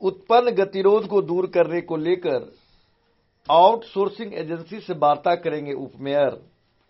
उत्पन्न गतिरोध को दूर करने को लेकर आउटसोर्सिंग एजेंसी से वार्ता करेंगे उपमेयर।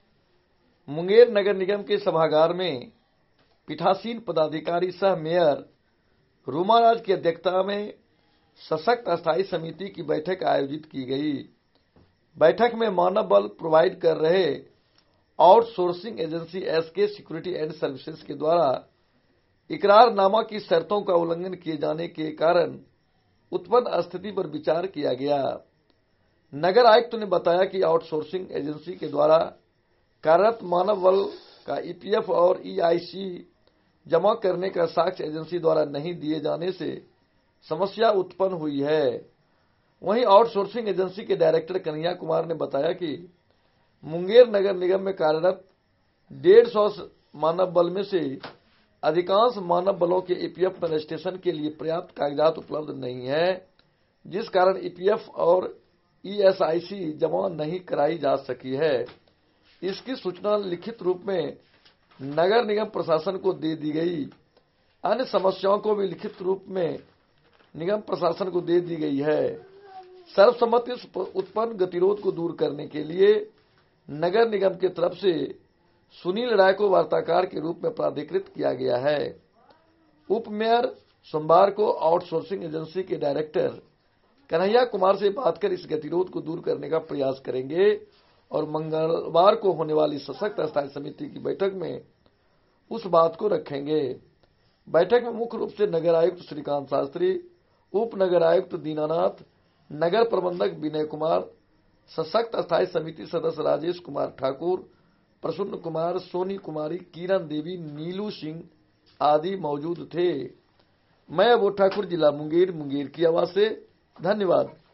मुंगेर नगर निगम के सभागार में पीठासीन पदाधिकारी सह मेयर रूमाराज की अध्यक्षता में सशक्त अस्थायी समिति की बैठक आयोजित की गई। बैठक में मानव बल प्रोवाइड कर रहे outsourcing agency SK security and services के द्वारा इकरारनामा की शर्तों का उल्लंघन किए जाने के कारण उत्पन्न स्थिति पर विचार किया गया। नगर आयुक्त ने बताया कि आउटसोर्सिंग एजेंसी के द्वारा कार्यरत मानव बल का ईपीएफ और ईआईसी जमा करने का साक्ष्य एजेंसी द्वारा नहीं दिए जाने से समस्या उत्पन्न हुई है। वहीं आउटसोर्सिंग एजेंसी के डायरेक्टर कन्हैया कुमार ने बताया कि मुंगेर नगर निगम में कार्यरत 150 मानव बल में से अधिकांश मानव बलों के ईपीएफ में रजिस्ट्रेशन के लिए पर्याप्त कागजात उपलब्ध नहीं है, जिस कारण ईपीएफ और ईएसआईसी जमा नहीं कराई जा सकी है। इसकी सूचना लिखित रूप में नगर निगम प्रशासन को दे दी गई। अन्य समस्याओं को भी लिखित रूप में निगम प्रशासन को दे दी गई है। सर्वसम्मति से उत्पन्न गतिरोध को दूर करने के लिए नगर निगम की तरफ से सुनील राय को वार्ताकार के रूप में प्राधिकृत किया गया है। उप मेयर सोमवार को आउटसोर्सिंग एजेंसी के डायरेक्टर कन्हैया कुमार से बात कर इस गतिरोध को दूर करने का प्रयास करेंगे और मंगलवार को होने वाली सशक्त अस्थायी समिति की बैठक में उस बात को रखेंगे। बैठक में मुख्य रूप से नगर आयुक्त श्रीकांत शास्त्री, उप नगर आयुक्त दीनानाथ, नगर प्रबंधक विनय कुमार, सशक्त अस्थायी समिति सदस्य राजेश कुमार ठाकुर, प्रसन्न कुमार, सोनी कुमारी, किरण देवी, नीलू सिंह आदि मौजूद थे। मैं अबोध ठाकुर, जिला मुंगेर की आवाज से धन्यवाद।